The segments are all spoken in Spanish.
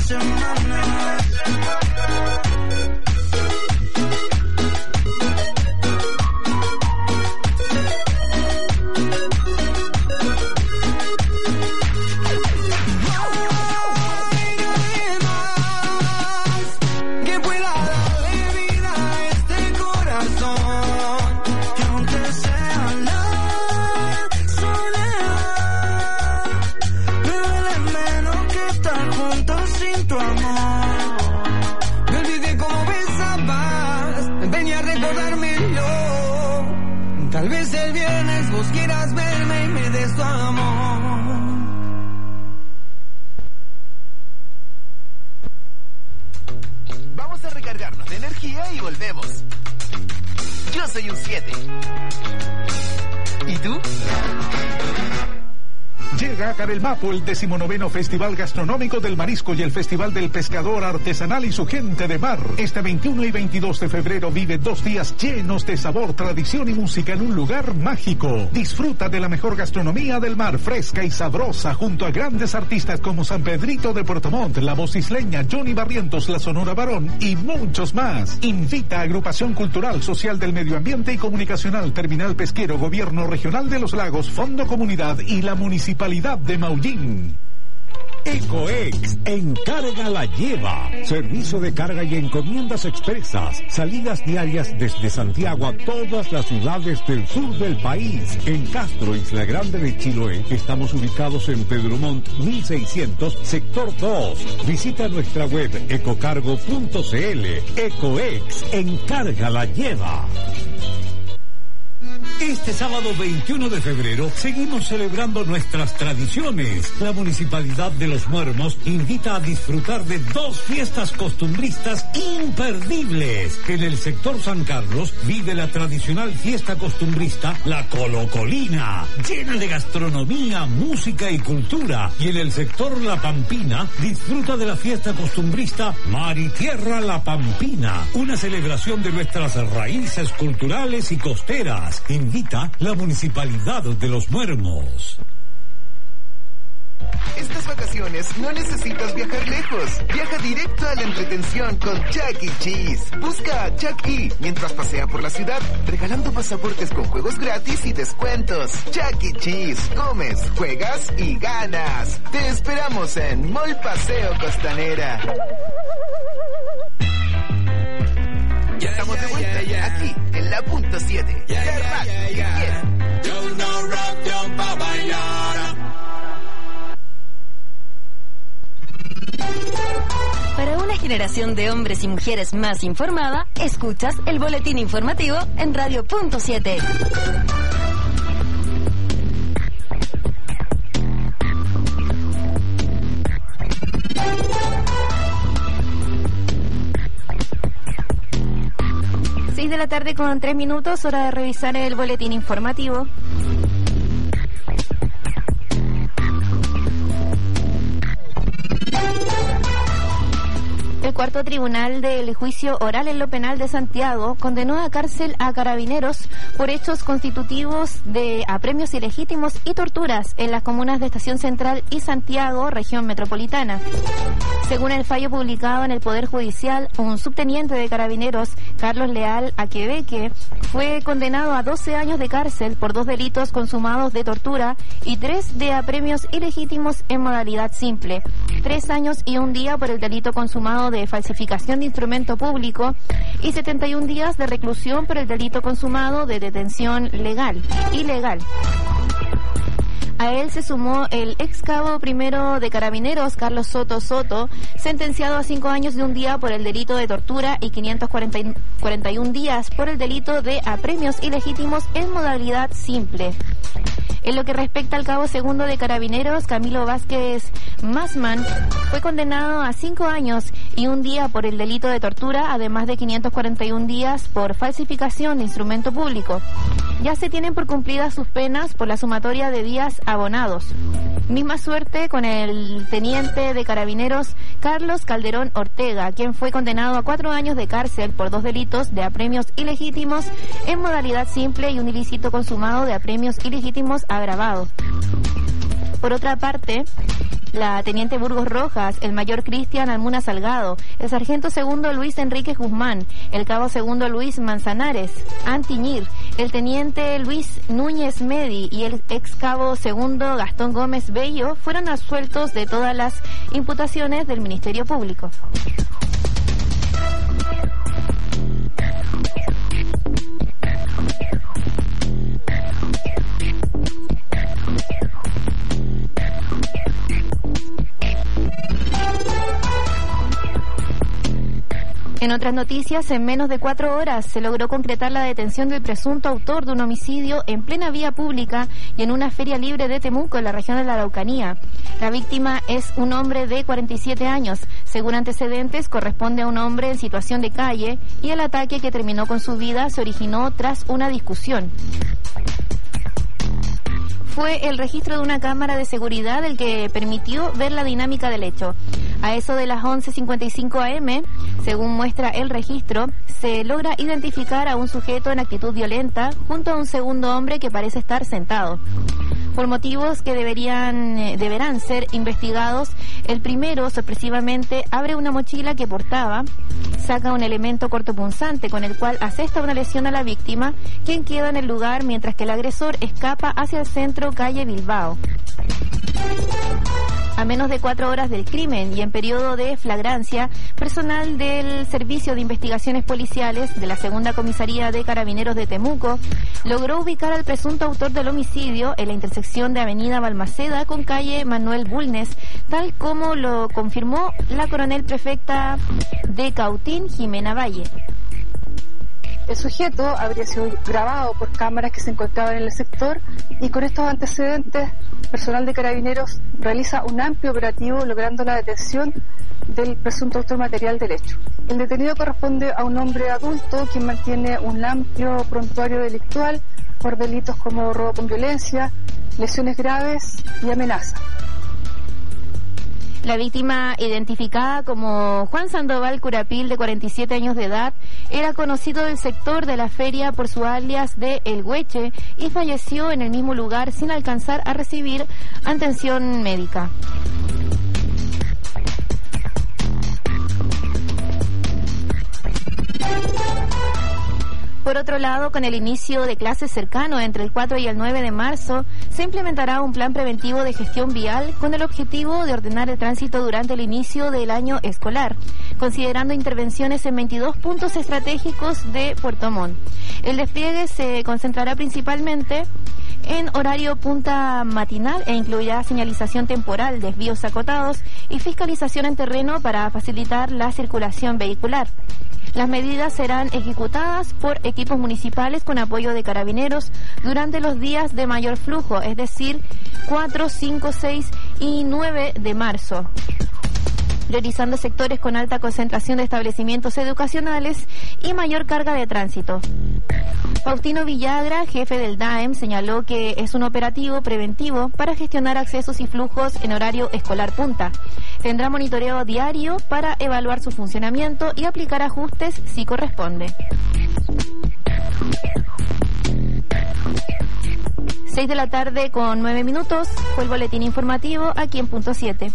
semana. Tal vez el viernes vos quieras verme y me des tu amor. Vamos a recargarnos de energía y volvemos. Yo soy un 7. ¿Y tú? Llega a Carelmapo el 19º Festival Gastronómico del Marisco y el Festival del Pescador Artesanal y su gente de mar. Este 21 y 22 de febrero vive 2 días llenos de sabor, tradición y música en un lugar mágico. Disfruta de la mejor gastronomía del mar, fresca y sabrosa, junto a grandes artistas como San Pedrito de Puerto Montt, La Voz Isleña, Johnny Barrientos, La Sonora Barón y muchos más. Invita a Agrupación Cultural, Social del Medio Ambiente y Comunicacional, Terminal Pesquero, Gobierno Regional de los Lagos, Fondo Comunidad y la Municipalidad de Maullín. Ecoex, encarga la lleva. Servicio de carga y encomiendas expresas. Salidas diarias desde Santiago a todas las ciudades del sur del país. En Castro, Isla Grande de Chiloé, estamos ubicados en Pedro Montt, 1600, sector 2. Visita nuestra web ecocargo.cl. Ecoex, encarga la lleva. Este sábado 21 de febrero seguimos celebrando nuestras tradiciones. La Municipalidad de Los Muermos invita a disfrutar de 2 fiestas costumbristas imperdibles. En el sector San Carlos vive la tradicional fiesta costumbrista, la Colocolina, llena de gastronomía, música y cultura. Y en el sector La Pampina disfruta de la fiesta costumbrista Mar y Tierra La Pampina, una celebración de nuestras raíces culturales y costeras. Invita la Municipalidad de Los Muermos. Estas vacaciones no necesitas viajar lejos. Viaja directo a la entretención con Chuck E. Cheese. Busca a Chuck E. mientras pasea por la ciudad, regalando pasaportes con juegos gratis y descuentos. Chuck E. Cheese. Comes, juegas y ganas. Te esperamos en Mall Paseo Costanera. Estamos de vuelta aquí en la punto 7. Yo no rock yo pa' bailar. Para una generación de hombres y mujeres más informada, escuchas el boletín informativo en Radio Punto 7. De la tarde con 3 minutos, hora de revisar el boletín informativo. El cuarto tribunal del juicio oral en lo penal de Santiago condenó a cárcel a carabineros por hechos constitutivos de apremios ilegítimos y torturas en las comunas de Estación Central y Santiago, región metropolitana. Según el fallo publicado en el Poder Judicial, un subteniente de carabineros, Carlos Leal Aquebeque, fue condenado a 12 años de cárcel por 2 delitos consumados de tortura y 3 de apremios ilegítimos en modalidad simple, 3 años y 1 día por el delito consumado de falsificación de instrumento público y 71 días de reclusión por el delito consumado de detención ilegal. A él se sumó el ex cabo primero de Carabineros, Carlos Soto, sentenciado a 5 años y 1 día por el delito de tortura y 541 días por el delito de apremios ilegítimos en modalidad simple. En lo que respecta al cabo segundo de Carabineros, Camilo Vázquez Masman, fue condenado a 5 años y 1 día por el delito de tortura, además de 541 días por falsificación de instrumento público. Ya se tienen por cumplidas sus penas por la sumatoria de días abonados. Misma suerte con el teniente de Carabineros Carlos Calderón Ortega, quien fue condenado a 4 años de cárcel por 2 delitos de apremios ilegítimos en modalidad simple y un ilícito consumado de apremios ilegítimos agravado. Por otra parte, la teniente Burgos Rojas, el mayor Cristian Almuna Salgado, el sargento segundo Luis Enrique Guzmán, el cabo segundo Luis Manzanares Antiñir, el teniente Luis Núñez Medi y el ex cabo segundo Gastón Gómez Bello fueron absueltos de todas las imputaciones del Ministerio Público. En otras noticias, en menos de 4 horas se logró concretar la detención del presunto autor de un homicidio en plena vía pública y en una feria libre de Temuco, en la región de la Araucanía. La víctima es un hombre de 47 años. Según antecedentes, corresponde a un hombre en situación de calle y el ataque que terminó con su vida se originó tras una discusión. Fue el registro de una cámara de seguridad el que permitió ver la dinámica del hecho. A eso de las 11:55 am, según muestra el registro, se logra identificar a un sujeto en actitud violenta junto a un segundo hombre que parece estar sentado. Por motivos que deberán ser investigados, el primero sorpresivamente abre una mochila que portaba, saca un elemento cortopunzante con el cual asesta una lesión a la víctima, quien queda en el lugar mientras que el agresor escapa hacia el centro calle Bilbao. A menos de 4 horas del crimen y en periodo de flagrancia, personal del Servicio de Investigaciones Policiales de la Segunda Comisaría de Carabineros de Temuco logró ubicar al presunto autor del homicidio en la intersección de Avenida Balmaceda con calle Manuel Bulnes, tal como lo confirmó la coronel prefecta de Cautín, Jimena Valle. El sujeto habría sido grabado por cámaras que se encontraban en el sector y con estos antecedentes, personal de Carabineros realiza un amplio operativo logrando la detención del presunto autor material del hecho. El detenido corresponde a un hombre adulto quien mantiene un amplio prontuario delictual por delitos como robo con violencia, lesiones graves y amenaza. La víctima, identificada como Juan Sandoval Curapil, de 47 años de edad, era conocido del sector de la feria por su alias de El Hueche y falleció en el mismo lugar sin alcanzar a recibir atención médica. Por otro lado, con el inicio de clases cercano entre el 4 y el 9 de marzo, se implementará un plan preventivo de gestión vial con el objetivo de ordenar el tránsito durante el inicio del año escolar, considerando intervenciones en 22 puntos estratégicos de Puerto Montt. El despliegue se concentrará principalmente en horario punta matinal e incluirá señalización temporal, desvíos acotados y fiscalización en terreno para facilitar la circulación vehicular. Las medidas serán ejecutadas por equipos municipales con apoyo de Carabineros durante los días de mayor flujo, es decir, 4, 5, 6 y 9 de marzo. Priorizando sectores con alta concentración de establecimientos educacionales y mayor carga de tránsito. Faustino Villagra, jefe del DAEM, señaló que es un operativo preventivo para gestionar accesos y flujos en horario escolar punta. Tendrá monitoreo diario para evaluar su funcionamiento y aplicar ajustes si corresponde. 6 de la tarde con 9 minutos, fue el boletín informativo aquí en Punto 7.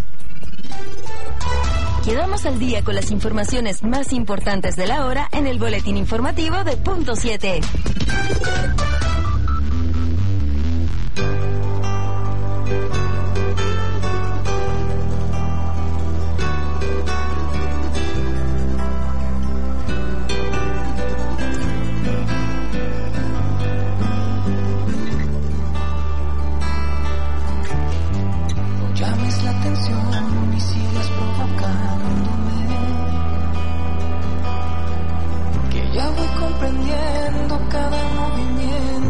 Quedamos al día con las informaciones más importantes de la hora en el boletín informativo de Punto 7. No llames la atención y sigas provocándome, que ya voy comprendiendo cada movimiento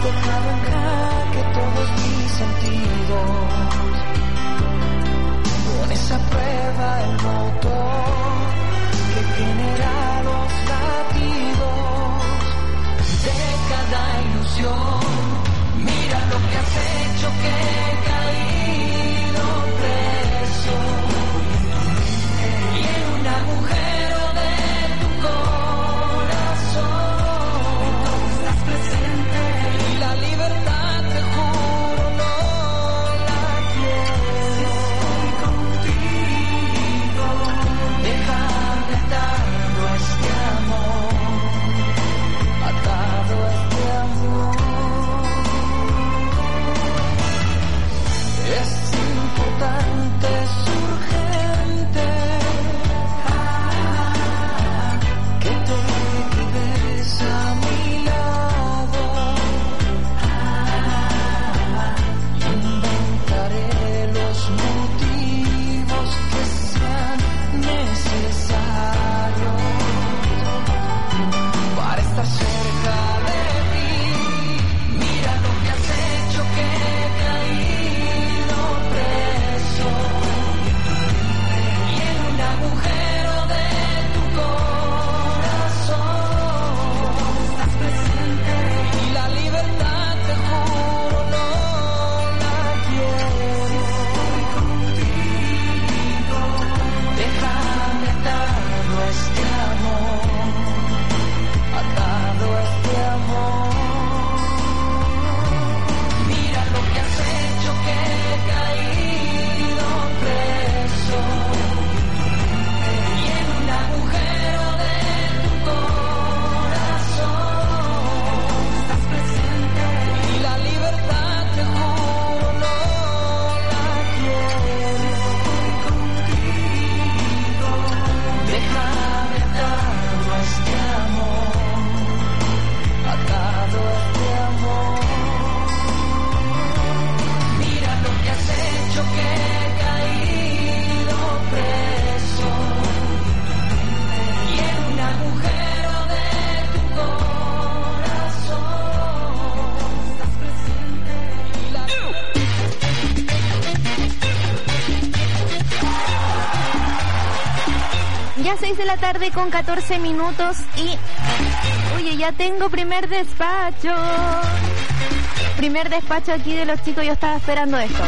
Deja arrancar que todos mis sentidos, con esa prueba el motor que genera los latidos de cada ilusión. Mira lo que has hecho, que he caído preso y en un agujero de tu corazón estás presente, y la libertad te juro no la quiero. Contigo déjame atado a este amor, atado a este amor. Es importante, es urgente que te quedes a mi lado. Inventaré los motivos que sean necesarios para estar cerca de ti. Mira lo que has hecho, que he caído preso y en un agujero de tu corazón estás presente, y la libertad te juro no la quiero. Contigo déjame atado a este amor, atado a este amor. Mira lo que has hecho, que he caído preso y en un agujero de tu corazón estás presente, y la libertad te juro no la quiero. Contigo déjame atado a este amor, atado a este amor. Mira lo que has hecho, que he caído preso y en un agujero de tu corazón estás presente, y la Ya 6 de la tarde con 14 minutos y... Oye, ya tengo primer despacho. Primer despacho aquí de los chicos, yo estaba esperando esto.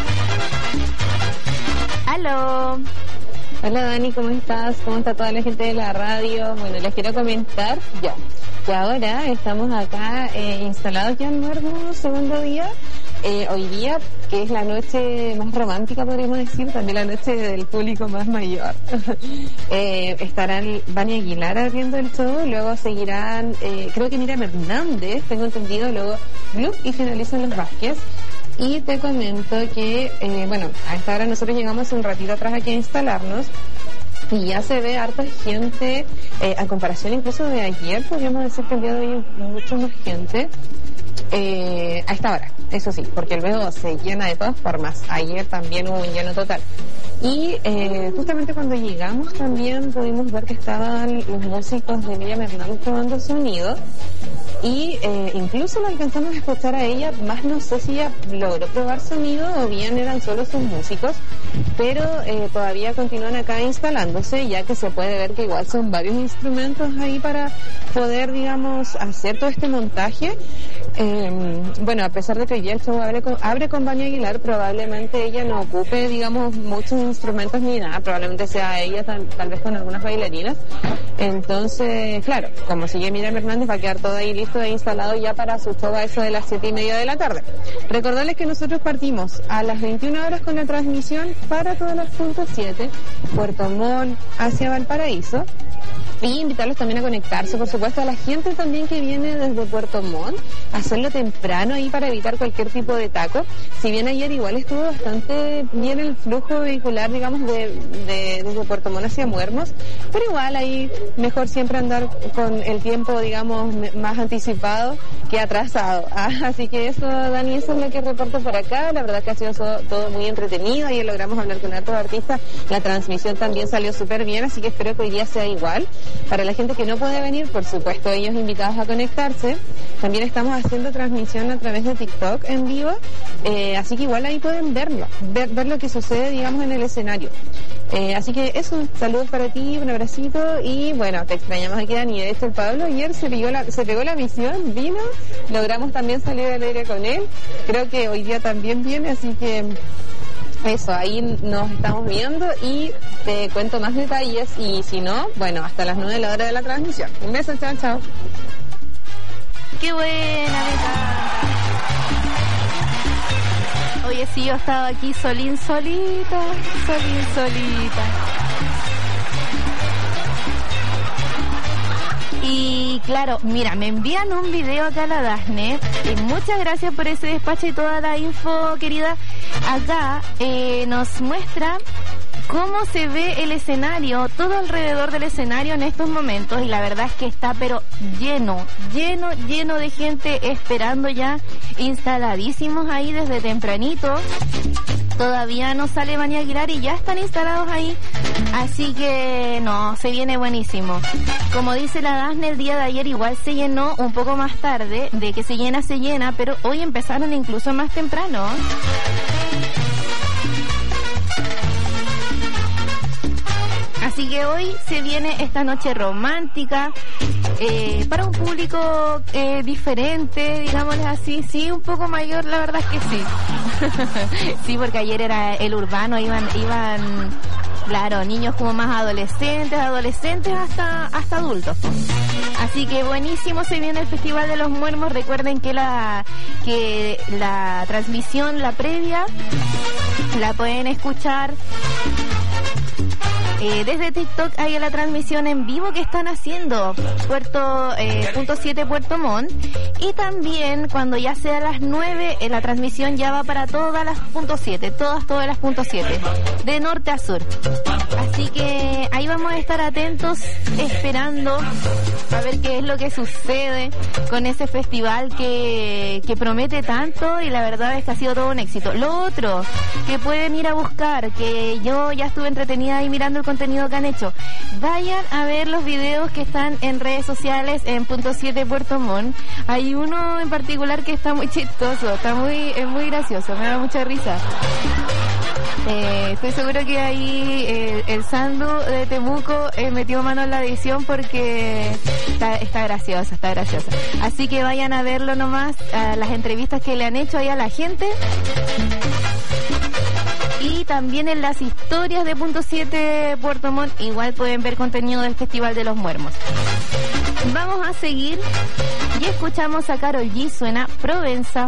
¡Aló! Hola Dani, ¿cómo estás? ¿Cómo está toda la gente de la radio? Bueno, les quiero comentar ya que ahora estamos acá instalados ya en Muermo, segundo día. Hoy día, que es la noche más romántica, podríamos decir, también la noche del público más mayor. Estarán Vania Aguilar abriendo el show, luego seguirán, creo que Miriam Hernández, tengo entendido, luego Blue y finalizan los Vázquez. Y te comento que, bueno, a esta hora nosotros llegamos un ratito atrás aquí a instalarnos y ya se ve harta gente, a comparación incluso de ayer, podríamos decir que el día de hoy hay mucha más gente. A esta hora, eso sí, porque luego se llena de todas formas. Ayer también hubo un lleno total. Y justamente cuando llegamos también pudimos ver que estaban los músicos de Miriam Hernández probando sonido. Y incluso la alcanzamos a escuchar a ella, más no sé si ella logró probar sonido o bien eran solo sus músicos, pero todavía continúan acá instalándose, ya que se puede ver que igual son varios instrumentos ahí para poder, digamos, hacer todo este montaje. Bueno, a pesar de que ya el show abre con Vania Aguilar, probablemente ella no ocupe, digamos, muchos instrumentos ni nada, probablemente sea ella tal vez con algunas bailarinas. Entonces, claro, como sigue Miriam Hernández, va a quedar todo ahí listo e instalado ya para su show a eso de las 7:30 de la tarde. Recordarles que nosotros partimos a las 21 horas con la transmisión para todas las puntos 7, Puerto Montt hacia Valparaíso. Y invitarlos también a conectarse, por supuesto, a la gente también que viene desde Puerto Montt, hacerlo temprano ahí para evitar cualquier tipo de taco. Si bien ayer igual estuvo bastante bien el flujo vehicular, digamos, desde Puerto Montt hacia Muermos, pero igual ahí mejor siempre andar con el tiempo, digamos, más anticipado que atrasado. Así que eso, Dani, eso es lo que reporto por acá. La verdad que ha sido todo muy entretenido. Ayer logramos hablar con hartos artistas. La transmisión también salió súper bien, así que espero que hoy día sea igual. Festival. Para la gente que no puede venir, por supuesto, ellos invitados a conectarse. También estamos haciendo transmisión a través de TikTok en vivo, así que igual ahí pueden verlo, ver lo que sucede, digamos, en el escenario. Así que eso, saludos para ti, un abracito y bueno, te extrañamos aquí, Dani. De hecho, el Pablo ayer se pegó la misión, vino, logramos también salir al aire con él. Creo que hoy día también viene, así que eso, ahí nos estamos viendo y te cuento más detalles y si no, bueno, hasta las 9 de la hora de la transmisión. Un beso, chao, chao. ¡Qué buena, me encanta! Oye, sí, yo estaba aquí solita. Y claro, mira, me envían un video acá a la Dafne. Y muchas gracias por ese despacho y toda la info, querida. Acá nos muestra cómo se ve el escenario, todo alrededor del escenario en estos momentos, y la verdad es que está pero lleno de gente esperando ya, instaladísimos ahí desde tempranito. Todavía no sale Vani Aguilar y ya están instalados ahí, así que no, se viene buenísimo. Como dice la Dafne, el día de ayer igual se llenó un poco más tarde, de que se llena, pero hoy empezaron incluso más temprano. Así que hoy se viene esta noche romántica para un público diferente, digámosles así, sí, un poco mayor, la verdad es que sí. Sí, porque ayer era el urbano, iban, claro, niños como más adolescentes hasta adultos. Así que buenísimo se viene el Festival de los Muermos. Recuerden que la transmisión, la previa, la pueden escuchar desde TikTok. Hay la transmisión en vivo que están haciendo punto 7 Puerto Montt, y también cuando ya sea las 9 la transmisión ya va para todas las punto 7, todas las punto 7 de norte a sur. Así que ahí vamos a estar atentos, esperando a ver qué es lo que sucede con ese festival que promete tanto, y la verdad es que ha sido todo un éxito. Lo otro que pueden ir a buscar, que yo ya estuve entretenida ahí mirando el contenido que han hecho, vayan a ver los videos que están en redes sociales en punto 7 Puerto Montt. Hay uno en particular que está muy chistoso, es muy gracioso, me da mucha risa. Estoy seguro que ahí el Sandu de Temuco metió mano en la edición porque está graciosa. Así que vayan a verlo nomás, a las entrevistas que le han hecho ahí a la gente. Y también en las historias de punto 7 Puerto Montt igual pueden ver contenido del Festival de los Muermos. Vamos a seguir y escuchamos a Karol G, suena Provenza.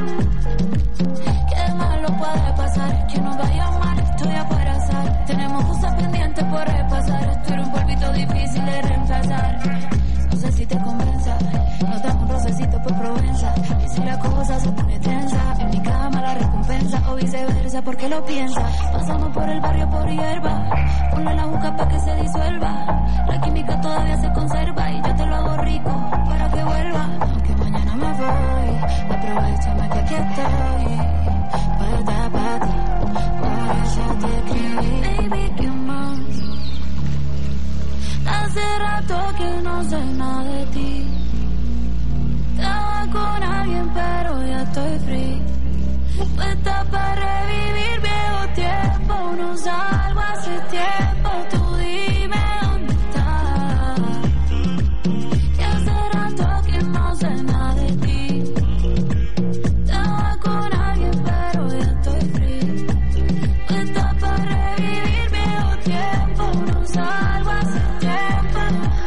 Qué malo puede pasar, que nos vaya mal, estoy a para azar. Tenemos cosas pendientes por repasar. Esto era un polvito difícil de reemplazar. No sé si te convenza, nos damos un rocecito por Provenza. Y si la cosa se pone tensa, en mi cama la recompensa. O viceversa, porque lo piensa. Pasamos por el barrio por hierba. Ponle la boca pa' que se disuelva. La química todavía se conserva. Y yo te lo hago rico para que vuelva. Aunque mañana me voy, aprovechame que aquí estoy. Puerta para ti, por eso te escribí. Baby, ¿qué más? Hace rato que no sé nada de ti. Estaba con alguien pero ya estoy free. Puesta para revivir viejo tiempo. No salgo hace tiempo. Tú dime dónde estás. Que hace rato que no sé nada de ti. Estaba con alguien pero ya estoy free. Puesta para revivir viejo tiempo. No salgo hace tiempo.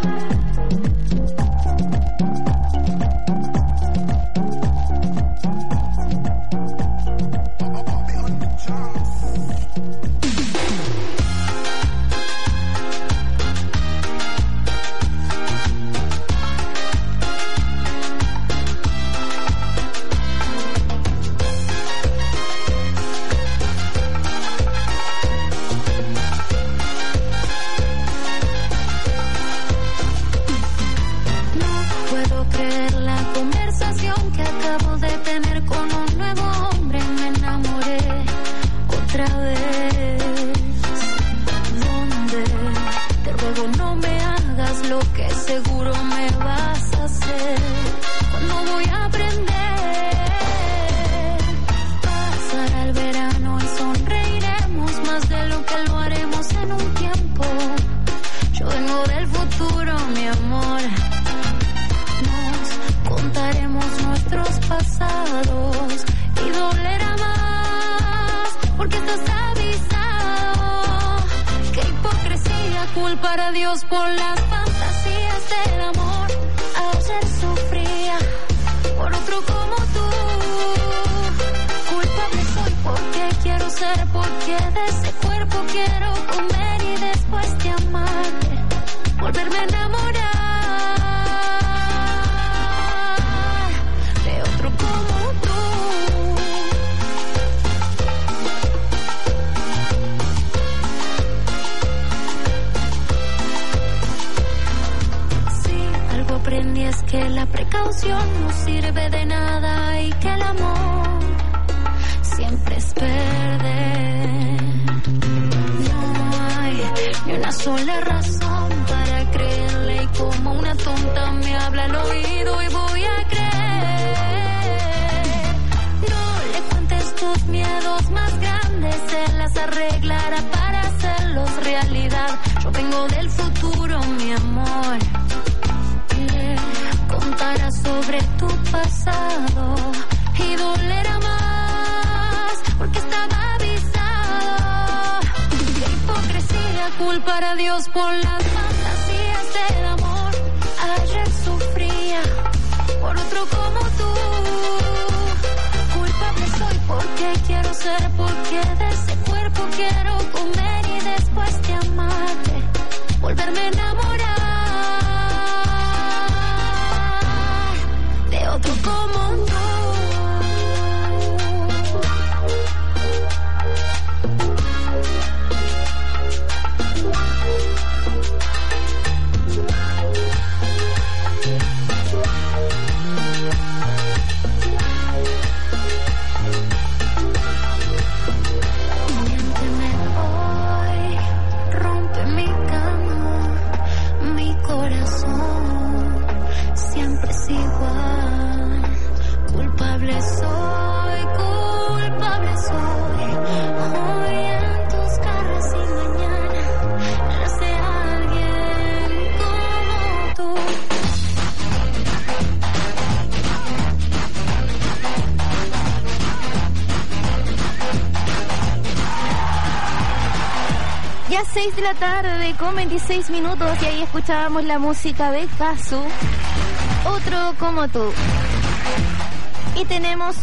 Ya 6 de la tarde con 26 minutos y ahí escuchábamos la música de Kazu, Otro como tú. Y tenemos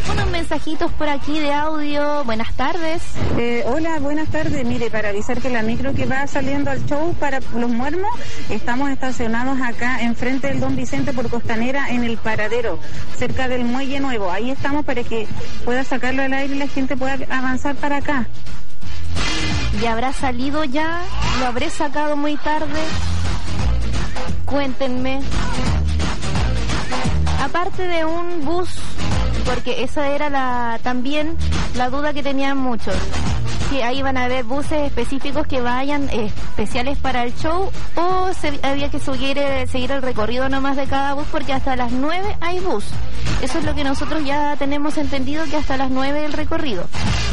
Unos mensajitos por aquí de audio. Buenas tardes. Hola, buenas tardes. Mire, para avisar que la micro que va saliendo al show para Los Muermos, estamos estacionados acá enfrente del Don Vicente por Costanera en el paradero, cerca del Muelle Nuevo. Ahí estamos para que pueda sacarlo al aire y la gente pueda avanzar para acá. ¿Y habrá salido ya? ¿Lo habré sacado muy tarde? Cuéntenme. Aparte de un bus, porque esa era también la duda que tenían muchos, que ahí van a haber buses específicos que vayan especiales para el show, o había que seguir el recorrido nomás de cada bus, porque hasta las 9 hay bus. Eso es lo que nosotros ya tenemos entendido, que hasta las 9 el recorrido.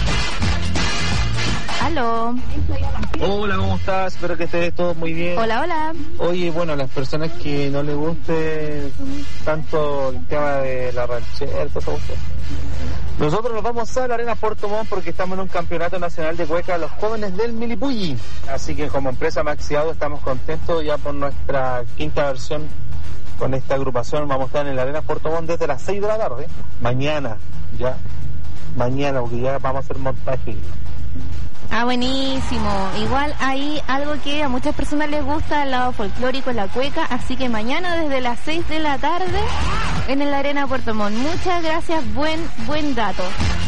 Aló. Hola, ¿cómo estás? Espero que estés todo muy bien. Hola, hola. Oye, bueno, las personas que no les guste tanto el tema de la ranchera, todo eso. Nosotros nos vamos a la Arena Puerto Montt porque estamos en un campeonato nacional de cueca los jóvenes del Milipulli. Así que como empresa Maxiado estamos contentos ya por nuestra quinta versión con esta agrupación. Vamos a estar en la Arena Puerto Montt desde las 6 de la tarde. Mañana, porque ya vamos a hacer montaje. Ah, buenísimo. Igual hay algo que a muchas personas les gusta, el lado folclórico, la cueca, así que mañana desde las 6 de la tarde en la Arena Puerto Montt. Muchas gracias, buen dato.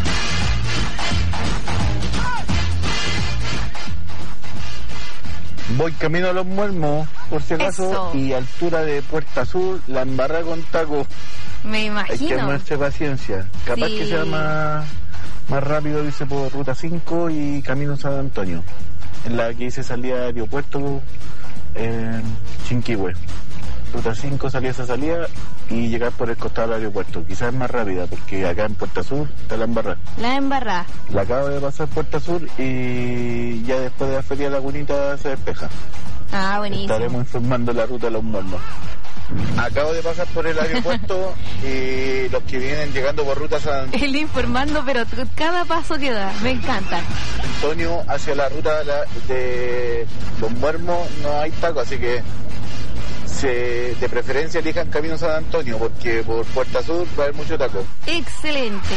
Voy camino a Los Muermos, por si acaso. Eso. Y altura de Puerta Sur, la embarra con taco. Me imagino. Hay que tenerse paciencia. Capaz que sea más rápido, dice, por Ruta 5 y camino San Antonio, en la que dice salida de aeropuerto Chinquihue. Ruta 5 salía esa salida y llegar por el costado del aeropuerto. Quizás es más rápida porque acá en Puerta Sur está la embarrada. La acabo de pasar Puerta Sur y ya después de la Feria Lagunita se despeja. Ah, buenísimo. Estaremos informando la ruta de Los Muermos. Acabo de pasar por el aeropuerto y los que vienen llegando por ruta San Él informando, pero cada paso que da, me encanta. Antonio hacia la ruta de Los Muermos no hay taco, así que de preferencia elijan camino San Antonio porque por Puerta Sur va a haber mucho taco. Excelente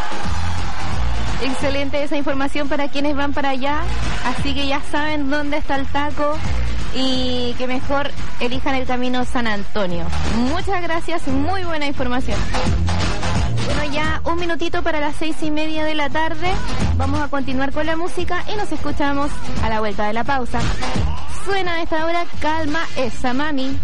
esa información para quienes van para allá, así que ya saben dónde está el taco y que mejor elijan el camino San Antonio. Muchas gracias, muy buena información. Bueno, ya un minutito para las 6:30 de la tarde. Vamos a continuar con la música y nos escuchamos a la vuelta de la pausa. Suena a esta hora Calma esa mami.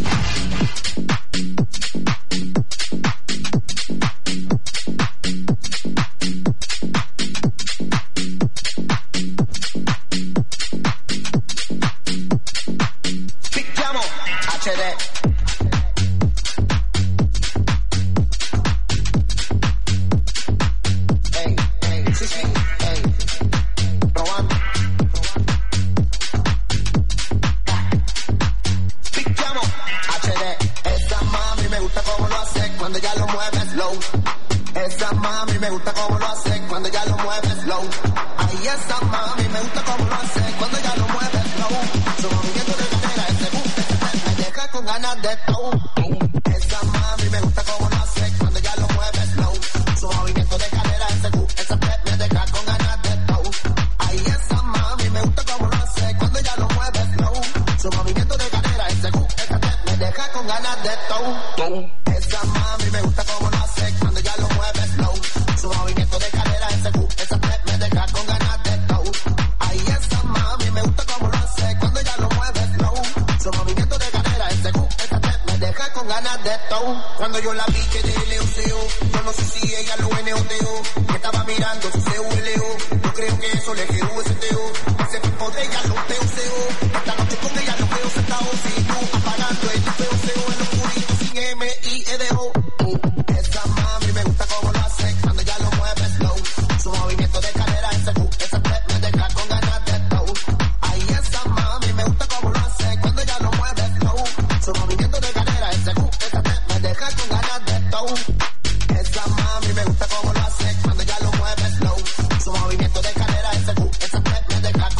Cuando yo la vi que de leoseo, yo no sé si ella lo eneoteó, me estaba mirando su CULO, yo creo que eso le quedó ese teo, ese tipo de ella lo teoseo, esta noche con ella lo veo sentado, sin luz, apagando el feoseo en los puritos sin M-I-E-D-O. Esa mami me gusta como lo hace, cuando ella lo mueve slow, su movimiento de cadera, esa step me deja con ganas de tow. Ay, esa mami me gusta como lo hace, cuando ella lo mueve slow, su movimiento de cadera, esa step me deja con ganas de tow. Esa mami me gusta como lo hace, cuando ella lo mueve slow, su movimiento de cadera, esa step me deja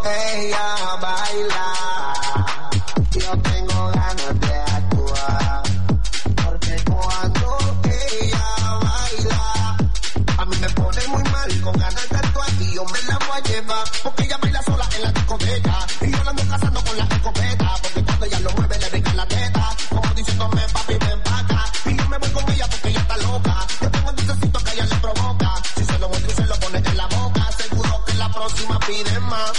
ella baila, yo tengo ganas de actuar, porque cuando ella baila, a mí me pone muy mal, con ganas de actuar, y yo me la voy a llevar, porque ella baila sola en la discoteca, y yo la ando cazando con la escopeta, porque cuando ella lo mueve le rica la teta, como diciéndome papi ven pa' acá, y yo me voy con ella porque ella está loca, yo tengo un dulcecito que ella le provoca, si se lo muestro y se lo pone en la boca, seguro que la próxima pide más.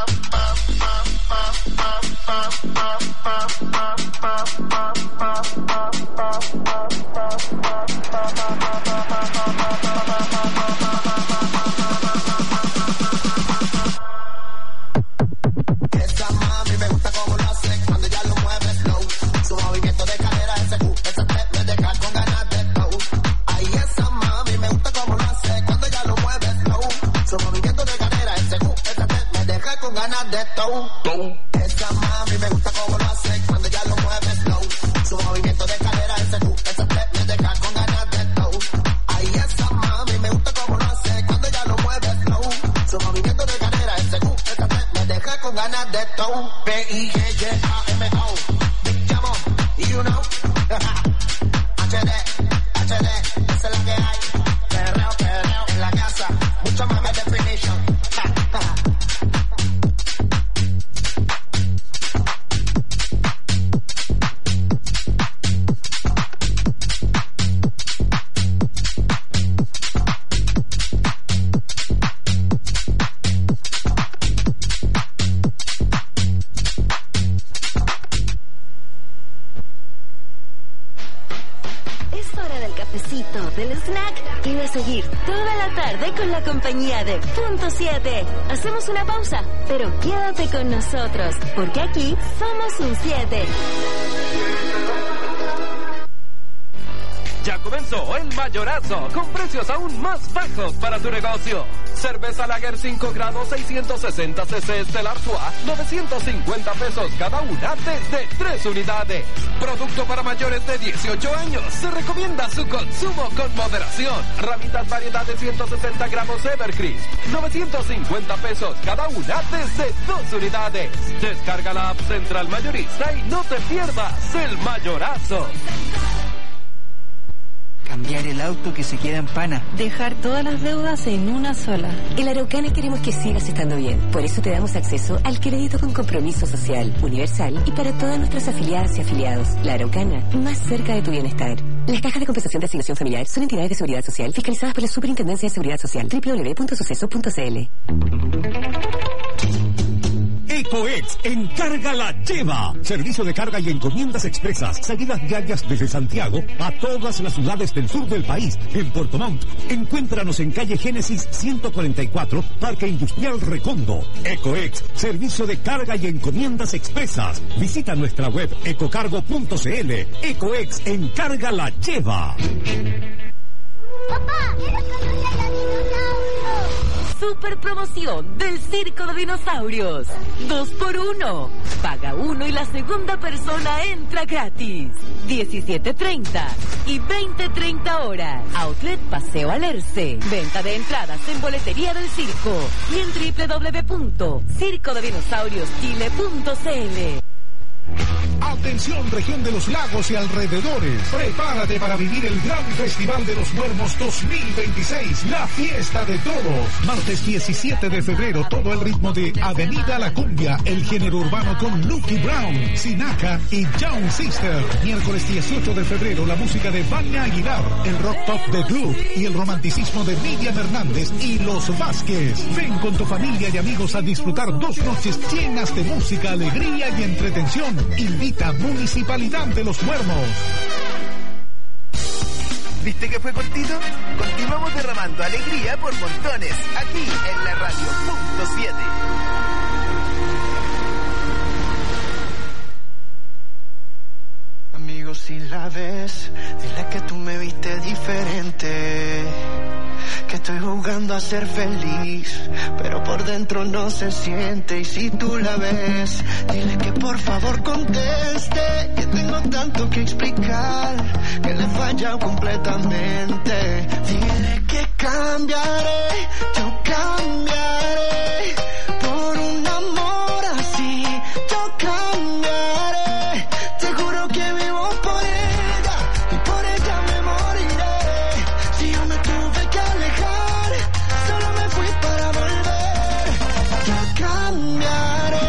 Esa mami me gusta como lo hace cuando ella lo mueve slow, su movimiento de cadera ese step me deja con ganas de flow. Ay, esa mami me gusta como lo hace cuando ella lo mueve slow, su movimiento de cadera ese step me deja con ganas de flow. Esa mami me gusta como lo hace cuando ella lo mueve slow, su movimiento de cadera ese step me deja con ganas de flow. Ay, esa mami me gusta como lo hace cuando ella lo mueve slow, su movimiento de cadera ese step me deja con ganas de flow. P-I-G-J-A-M-O, Big Jamo, you know, HD, esa es la que hay, perreo en la casa, mucho más definition. Del snack y de seguir toda la tarde con la compañía de Punto 7. Hacemos una pausa, pero quédate con nosotros, porque aquí somos un 7. Ya comenzó el mayorazo, con precios aún más bajos para tu negocio. Cerveza Lager 5 grados 660 cc Stella Artois, 950 pesos cada una desde 3 unidades. Producto para mayores de 18 años. Se recomienda su consumo con moderación. Ramitas variedad de 160 gramos Evercrisp, 950 pesos cada una desde 2 unidades. Descarga la app Central Mayorista y no te pierdas el mayorazo. Cambiar el auto que se queda en pana. Dejar todas las deudas en una sola. En Araucana queremos que sigas estando bien. Por eso te damos acceso al crédito con compromiso social, universal y para todas nuestras afiliadas y afiliados. La Araucana, más cerca de tu bienestar. Las cajas de compensación de asignación familiar son entidades de seguridad social fiscalizadas por la Superintendencia de Seguridad Social. www.suceso.cl. Ecoex Encarga la Lleva. Servicio de carga y encomiendas expresas. Salidas diarias desde Santiago a todas las ciudades del sur del país. En Puerto Montt, encuéntranos en calle Génesis 144, Parque Industrial Recondo. Ecoex, servicio de carga y encomiendas expresas. Visita nuestra web ecocargo.cl. Ecoex Encarga la Lleva. ¡Papá! ¡Quiero conocer a los dinosaurios! Super promoción del Circo de Dinosaurios. 2x1. Paga uno y la segunda persona entra gratis. 17:30 y 20:30 horas. Outlet Paseo Alerce. Venta de entradas en boletería del circo y en www.circodedinosaurioschile.cl. Atención, región de los lagos y alrededores. Prepárate para vivir el gran Festival de los Muermos 2026, la fiesta de todos. Martes 17 de febrero, todo el ritmo de Avenida La Cumbia, el género urbano con Lucky Brown, Sinaca y Young Sister. Miércoles 18 de febrero, la música de Vania Aguilar, el rock pop de Glue y el romanticismo de Miriam Hernández y Los Vázquez. Ven con tu familia y amigos a disfrutar 2 noches llenas de música, alegría y entretención. Invita Municipalidad de los Muermos. ¿Viste que fue cortito? Continuamos derramando alegría por montones, aquí en la radio Punto 7. Amigo, si la ves, dile que tú me viste diferente, que estoy jugando a ser feliz, pero por dentro no se siente. Y si tú la ves, dile que por favor conteste, que tengo tanto que explicar, que le he fallado completamente. Dile que cambiaré, yo cambiaré por un amor cambiaré.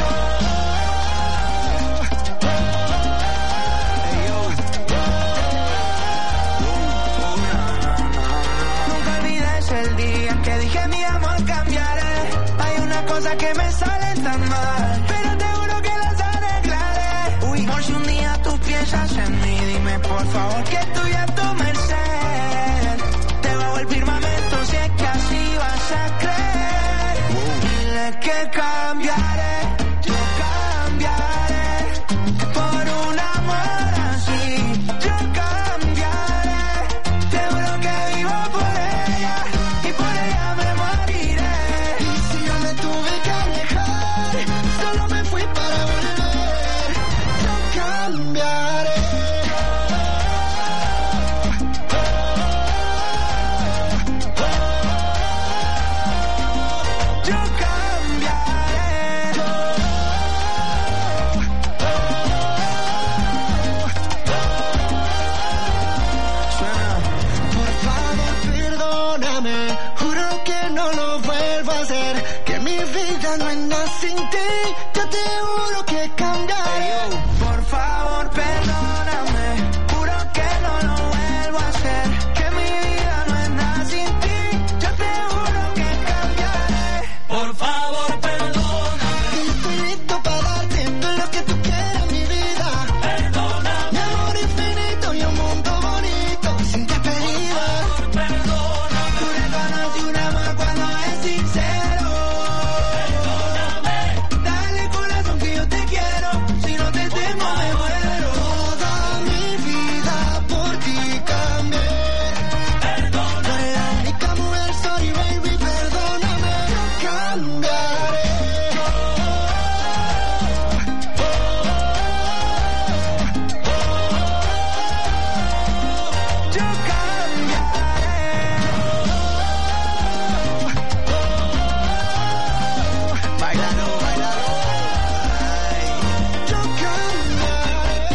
Nunca olvides el día que dije mi amor cambiaré. Hay una cosa que me sale tan mal, pero te juro que las arreglaré. Uy, por si un día tú piensas en mí, dime por favor que estoy a tu merced. Te bajo el firmamento si es que así vas a creer. Dile que cambiaré, yo cambiaré por un amor así. Yo cambiaré, te juro que vivo por ella y por ella me moriré. Y si yo me tuve que alejar, solo me fui para volver. Yo cambiaré. Yo cambiaré. Suena. Por favor, perdóname. Juro que no lo vuelvo a hacer. Que mi vida no es nada sin ti. Yo te juro que cambiaré. Por favor, perdóname. Juro que no lo vuelvo a hacer. Que mi vida no es nada sin ti. Yo te juro que cambiaré. Por favor, perdóname. Estoy listo para darte todo lo que tú quieras, mi vida. Perdóname. Mi amor infinito y un mundo bonito sin despedida. Perdóname. Tú reconoces un amor cuando es sincero. Perdóname. Dale corazón que yo te quiero. Si no te tengo me muero. Toda mi vida por ti cambié. Perdóname. La única mujer soy, baby, perdóname. Yo cambiaré. Yo cambiaré. Bailalo, bailalo. Ay. Yo cambiaré.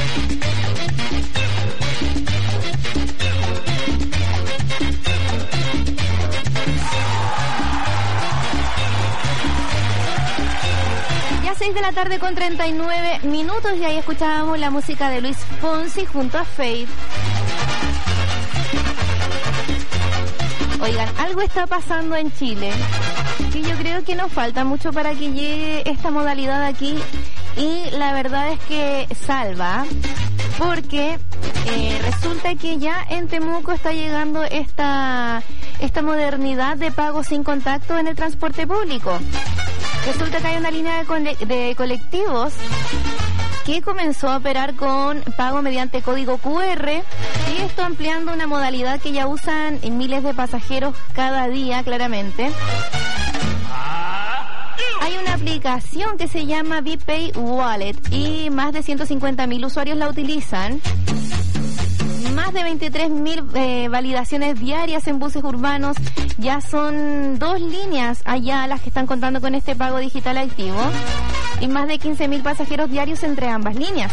Ya 6 de la tarde con 39 minutos y ahí escuchábamos la música de Luis Fonsi junto a Faith. Oigan, algo está pasando en Chile que yo creo que nos falta mucho para que llegue esta modalidad aquí y la verdad es que salva porque resulta que ya en Temuco está llegando esta modernidad de pago sin contacto en el transporte público. Resulta que hay una línea de colectivos que comenzó a operar con pago mediante código QR y esto ampliando una modalidad que ya usan miles de pasajeros cada día, claramente. Hay una aplicación que se llama VPay Wallet y más de 150.000 usuarios la utilizan. Más de 23.000 validaciones diarias en buses urbanos. Ya son 2 líneas allá las que están contando con este pago digital activo. Y más de 15.000 pasajeros diarios entre ambas líneas.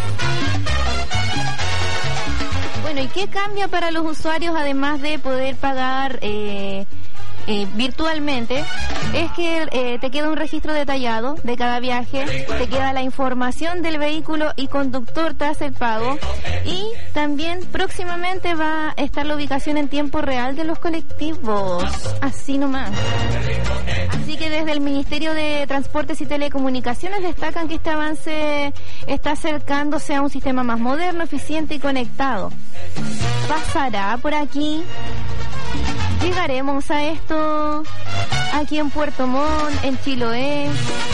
Bueno, ¿y qué cambia para los usuarios además de poder pagar virtualmente? Es que te queda un registro detallado de cada viaje, te queda la información del vehículo y conductor tras el pago y también próximamente va a estar la ubicación en tiempo real de los colectivos, así nomás. Así que desde el Ministerio de Transportes y Telecomunicaciones destacan que este avance está acercándose a un sistema más moderno, eficiente y conectado. ¿Pasará por aquí? ¿Llegaremos a esto aquí en Puerto Montt, en Chiloé?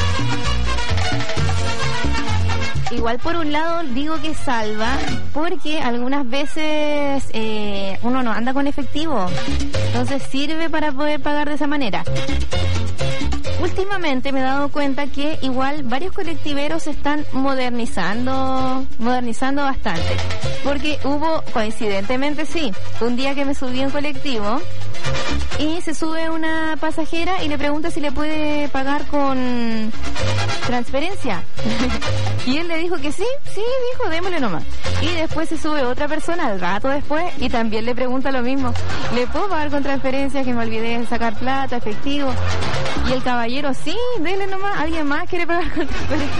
Igual por un lado digo que salva porque algunas veces uno no anda con efectivo, entonces sirve para poder pagar de esa manera. Últimamente me he dado cuenta que igual varios colectiveros se están modernizando bastante, porque hubo, coincidentemente sí, un día que me subí en colectivo y se sube una pasajera y le pregunta si le puede pagar con transferencia y él le dijo que sí, dijo, démosle nomás. Y después se sube otra persona al rato después y también le pregunta lo mismo, ¿le puedo pagar con transferencia? Que me olvidé de sacar plata, efectivo. Y el caballero, sí, dele nomás, alguien más quiere pagar con transferencia.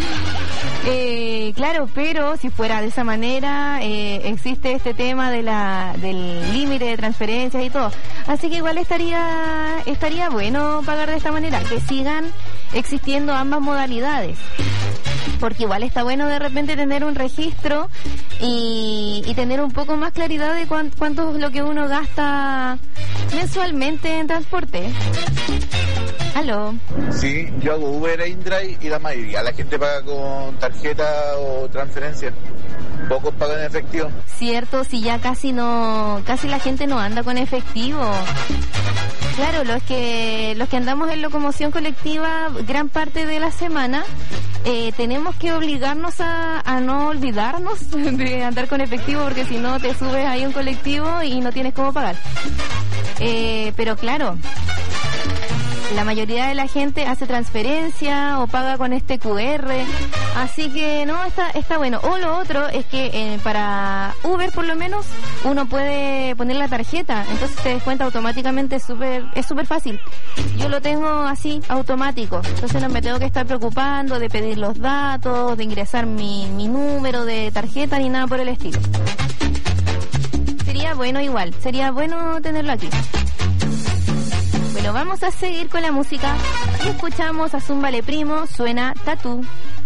Claro, pero si fuera de esa manera, existe este tema del límite de transferencias y todo. Así que igual estaría bueno pagar de esta manera, que sigan existiendo ambas modalidades. Porque igual está bueno de repente tener un registro y tener un poco más claridad de cuánto es lo que uno gasta mensualmente en transporte. ¿Aló? Sí, yo hago Uber e InDrive y la mayoría la gente paga con tarjeta o transferencia. Pocos pagan en efectivo. Cierto, si ya casi la gente no anda con efectivo. Claro, los que andamos en locomoción colectiva gran parte de la semana, tenemos que obligarnos a no olvidarnos de andar con efectivo, porque si no te subes ahí a un colectivo y no tienes cómo pagar. Pero claro, la mayoría de la gente hace transferencia o paga con este QR, así que no, está bueno. O lo otro es que para Uber por lo menos uno puede poner la tarjeta, entonces te descuenta automáticamente, es súper fácil. Yo lo tengo así, automático, entonces no me tengo que estar preocupando de pedir los datos, de ingresar mi número de tarjeta ni nada por el estilo. Sería bueno igual, sería bueno tenerlo aquí. Bueno, vamos a seguir con la música y escuchamos a Zúmbale Primo, suena Tatú.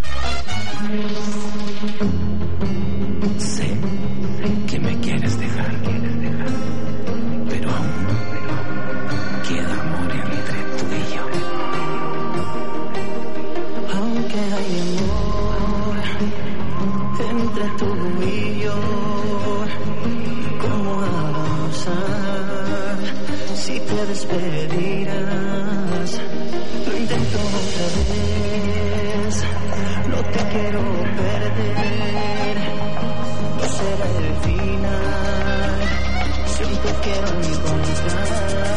Sé que me quieres dejar, pero aún queda amor entre tú y yo. Aunque hay amor entre tú y yo, ¿cómo avanzar si te despedirás? Lo intento otra vez, no te quiero perder, no será el final, siempre quiero encontrar.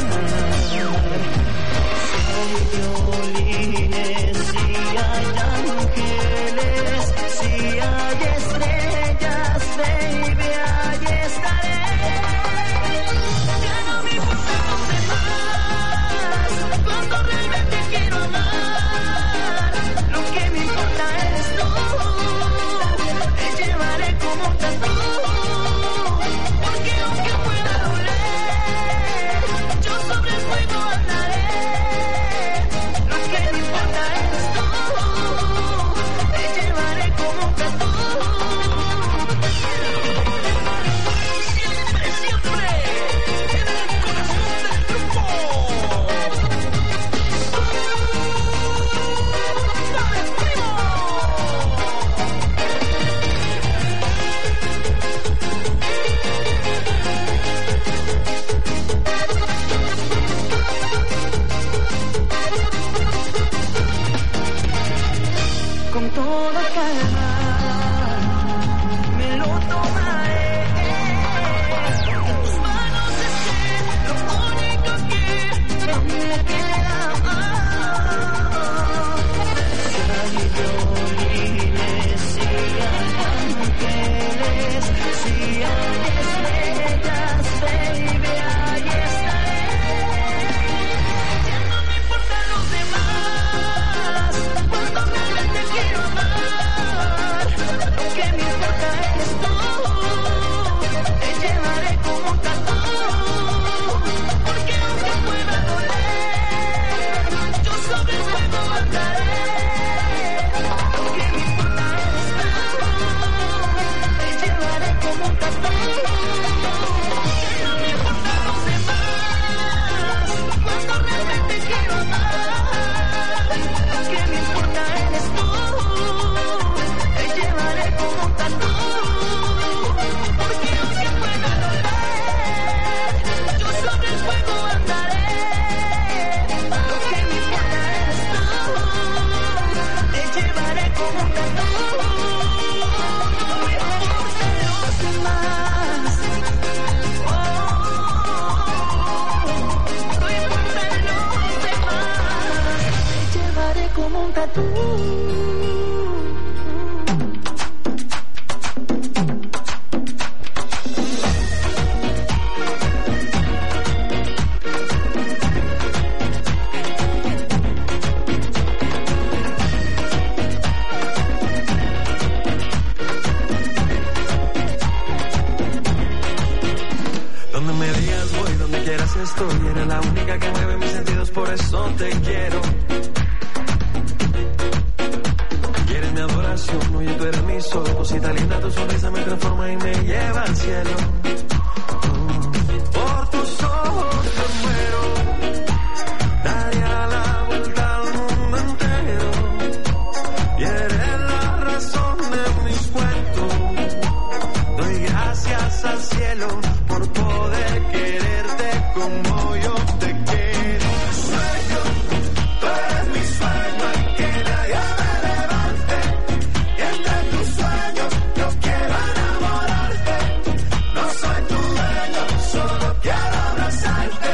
Soy violines, si hay ángeles, si hay estrellas, baby, ahí estaré. Ya no me importa los demás, cuando realmente quiero amar, lo que me importa eres tú, te llevaré como un tatú, porque aunque pueda doler, yo sobre el fuego andaré, lo que me importa eres tú, te llevaré como un tatú. Siempre, siempre, en el corazón del grupo. Con toda calma me lo tomaré, porque tus manos estén lo único que me queda. Si hay violines, si hay ángeles, si hay estrellas, baby, ahí estaré. Ya no me importan los demás, cuando realmente quiero amar, lo que me importa eres tú, te llevaré como un tatú, porque aunque pueda doler, yo sobre el fuego andaré, lo que me importa eres tú, te llevaré como un tatú. Ya no me importan los demás, cuando realmente quiero amar, lo que me importa eres tú, te llevaré como un tatú, porque aunque pueda doler, yo sobre el fuego andaré, lo que me importa eres tú, te llevaré como un tatú, no me importan los demás, no importan los demás, te llevaré como un tatú. única que mueve mis sentidos, por eso te quiero. Quieres mi adoración, oye, tú eres mi sol. Cosita linda, tu sonrisa me transforma y me lleva al cielo. Por tus ojos te muero. Daría la vuelta al mundo entero. Y eres la razón de mis cuentos. Doy gracias al cielo por poder quererte como yo te quiero. Sueño, tú eres mi sueño, y que nadie me levante. Y entre tus sueños yo quiero enamorarte. No soy tu dueño, solo quiero abrazarte.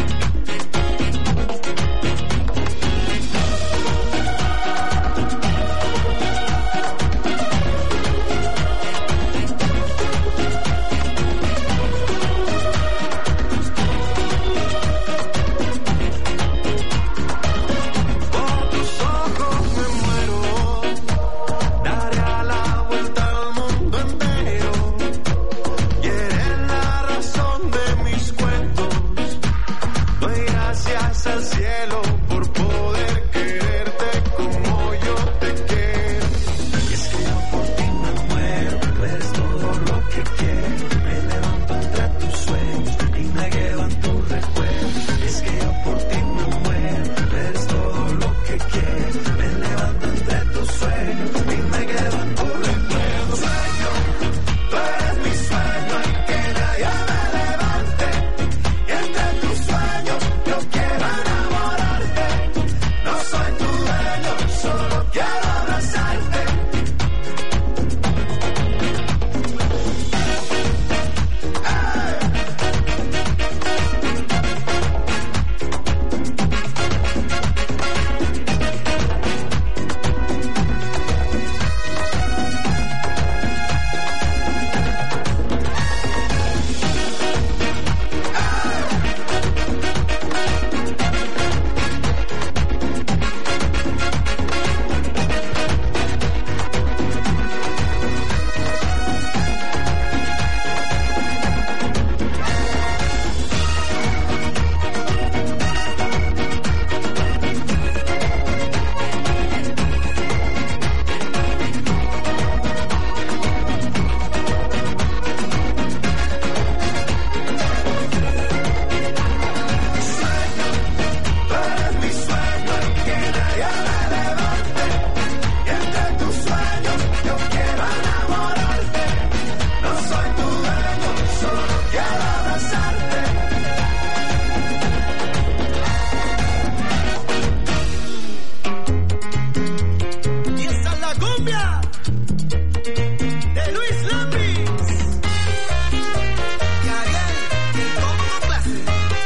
Por tus ojos me muero. Daría la vuelta al mundo entero. Y eres la razón de mis cuentos. Doy gracias al cielo por poder quererte como yo te quiero. Y es que yo por ti me muero. Tú eres todo lo que quiero. Me levanto entre tus sueños y me quedo en tus recuerdos. Y es que yo por ti me muero. Tú eres todo lo que quiero. Me levanto entre tus sueños y me quedo en tus recuerdos. Sueño, tú eres mi sueño, y que nadie me levante. Y entre tus sueños yo quiero enamorarte. No soy tu dueño, solo quiero abrazarte. Tú eres mi sueño, y que nadie me levante. Y entre tus sueños yo quiero enamorarte. No soy tu dueño, solo quiero abrazarte. Y esa es la cumbia de Luis Lambis y Ariel, y como clase.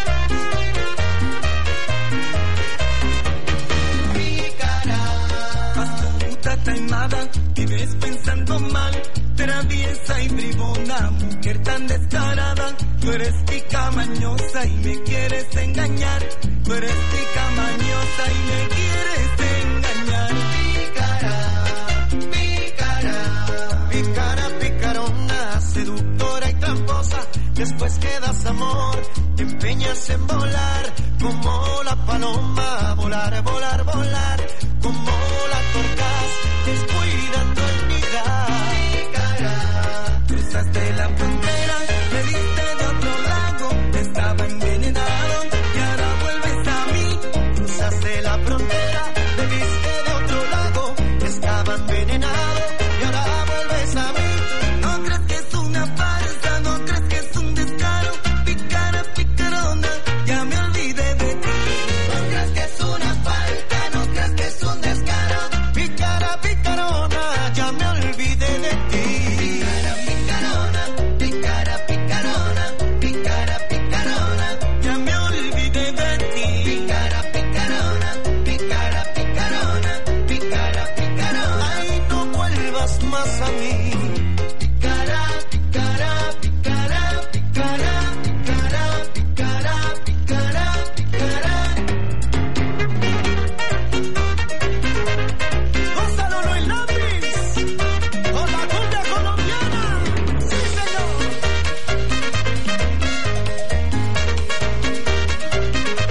Puta taimada, vives pensando mal, traviesa y bribona, mujer tan descarada. Tú eres pica mañosa y me quieres engañar. Tú eres pica mañosa y me quieres engañar. Pícara, pícara, picarona, seductora y tramposa. Después que das amor, te empeñas en volar como la paloma, volar, volar, volar, como la torcaz, descuidando el nigar. Cruzaste la frontera, me diste de otro lado, estaba envenenado y ahora vuelves a mí. Cruzaste la frontera, me diste de otro lado, estaba envenenado y ahora vuelves a mí. No crees que es una farsa, no crees que es un descaro. Picara, picarona, ya me olvidé de ti. No crees que es una falta, no crees que es un descaro. Picara, picarona, ya me olvidé de ti. Picara, picarona, picara, picarona, picara, picarona, ya me olvidé de ti. Picara, picarona, picara, picarona, picara, picarona, ay, no vuelvas más a mí. Picara, picara, picara, picara, picara, picara, picara, picara. Gonzalo Luis Lambis, con la cumbia colombiana. Sí, señor.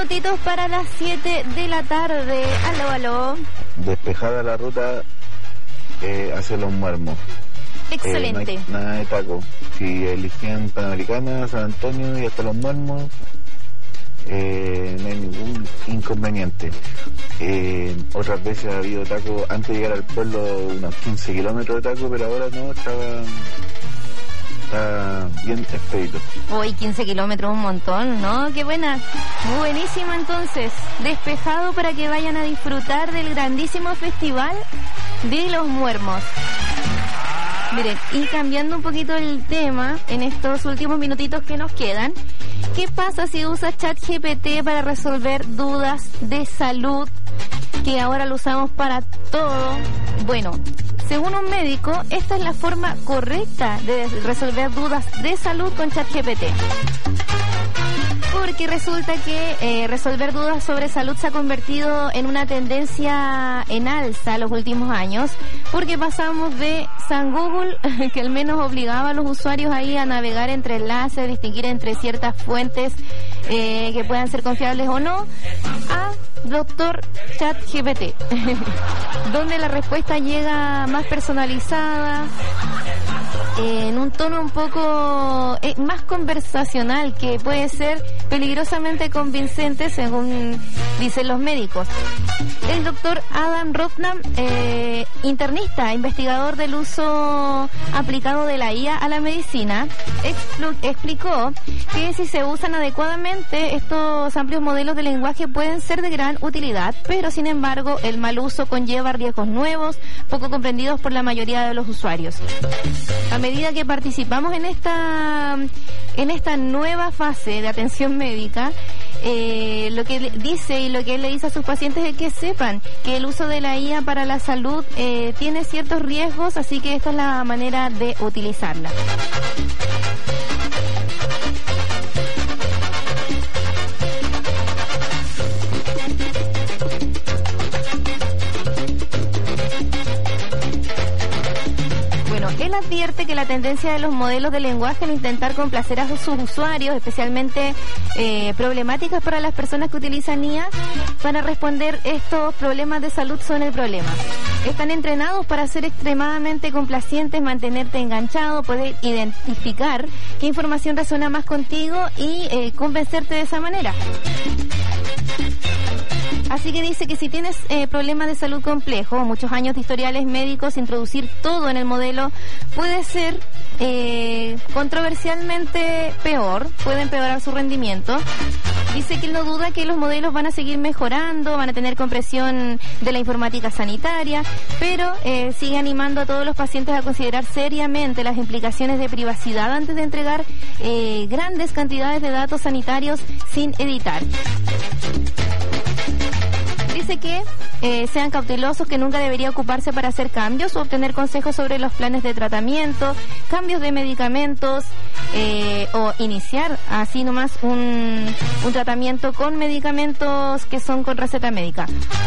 minutitos para las 7 de la tarde. Aló, aló. Despejada la ruta hacia Los Muermos. Excelente. No hay nada de taco. Si eligían Panamericana, San Antonio y hasta Los Muermos, no hay ningún inconveniente. Otras veces ha habido taco antes de llegar al pueblo, unos 15 kilómetros de taco, pero ahora no, está bien expedito. Hoy 15 kilómetros, un montón, ¿no? Qué buena. Buenísimo, entonces. Despejado para que vayan a disfrutar del grandísimo festival de Los Muermos. Miren, y cambiando un poquito el tema en estos últimos minutitos que nos quedan, ¿qué pasa si usas ChatGPT para resolver dudas de salud, que ahora lo usamos para todo? Bueno, según un médico, esta es la forma correcta de resolver dudas de salud con ChatGPT. Porque resulta que resolver dudas sobre salud se ha convertido en una tendencia en alza los últimos años, porque pasamos de San Google, que al menos obligaba a los usuarios ahí a navegar entre enlaces, distinguir entre ciertas fuentes que puedan ser confiables o no, a Doctor ChatGPT, donde la respuesta llega más personalizada, en un tono un poco más conversacional, que puede ser peligrosamente convincente según dicen los médicos. El doctor Adam Rotnam, internista, investigador del uso aplicado de la IA a la medicina, explicó que si se usan adecuadamente, estos amplios modelos de lenguaje pueden ser de gran utilidad, pero sin embargo el mal uso conlleva riesgos nuevos, poco comprendidos por la mayoría de los usuarios. A medida que participamos en esta nueva fase de atención médica, lo que dice y lo que él le dice a sus pacientes es que sepan que el uso de la IA para la salud tiene ciertos riesgos, así que esta es la manera de utilizarla. Él advierte que la tendencia de los modelos de lenguaje en intentar complacer a sus usuarios, especialmente problemáticas para las personas que utilizan IA para responder estos problemas de salud, son el problema. Están entrenados para ser extremadamente complacientes, mantenerte enganchado, poder identificar qué información resuena más contigo y convencerte de esa manera. Así que dice que si tienes problemas de salud complejos, muchos años de historiales médicos, introducir todo en el modelo puede ser controversialmente peor, puede empeorar su rendimiento. Dice que él no duda que los modelos van a seguir mejorando, van a tener comprensión de la informática sanitaria, pero sigue animando a todos los pacientes a considerar seriamente las implicaciones de privacidad antes de entregar grandes cantidades de datos sanitarios sin editar. Dice que sean cautelosos, que nunca debería ocuparse para hacer cambios o obtener consejos sobre los planes de tratamiento, cambios de medicamentos o iniciar así nomás un tratamiento con medicamentos que son con receta médica.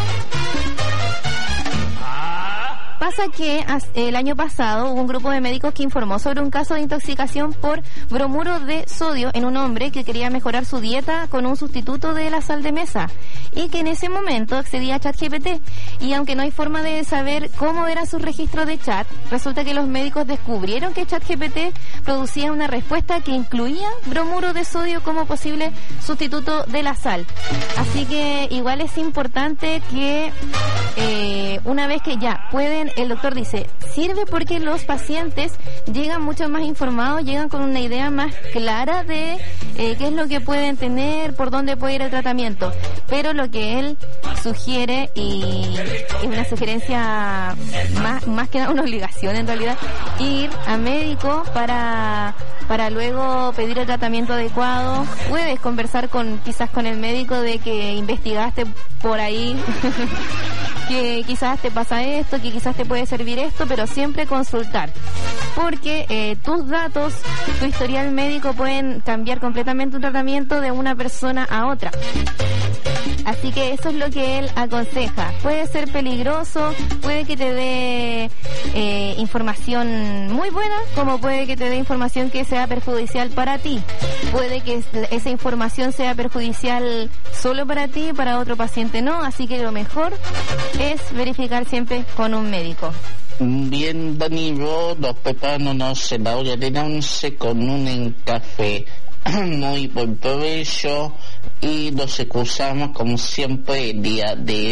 Pasa que el año pasado hubo un grupo de médicos que informó sobre un caso de intoxicación por bromuro de sodio en un hombre que quería mejorar su dieta con un sustituto de la sal de mesa y que en ese momento accedía a ChatGPT. Y aunque no hay forma de saber cómo era su registro de chat, resulta que los médicos descubrieron que ChatGPT producía una respuesta que incluía bromuro de sodio como posible sustituto de la sal. Así que igual es importante que una vez que ya pueden, el doctor dice, sirve porque los pacientes llegan mucho más informados, llegan con una idea más clara de qué es lo que pueden tener, por dónde puede ir el tratamiento. Pero lo que él sugiere, y es una sugerencia más que nada una obligación en realidad, ir a médico para luego pedir el tratamiento adecuado. Puedes conversar quizás con el médico de que investigaste por ahí que quizás te pasa esto, que quizás te puede servir esto, pero siempre consultar, porque tus datos, tu historial médico pueden cambiar completamente un tratamiento de una persona a otra. Así que eso es lo que él aconseja. Puede ser peligroso, puede que te dé información muy buena, como puede que te dé información que sea perjudicial para ti. Puede que esa información sea perjudicial solo para ti, para otro paciente no, así que lo mejor es verificar siempre con un médico. Bien, Danilo, nos preparamos la hora de 11 con un café muy buen provecho y nos excusamos como siempre el día de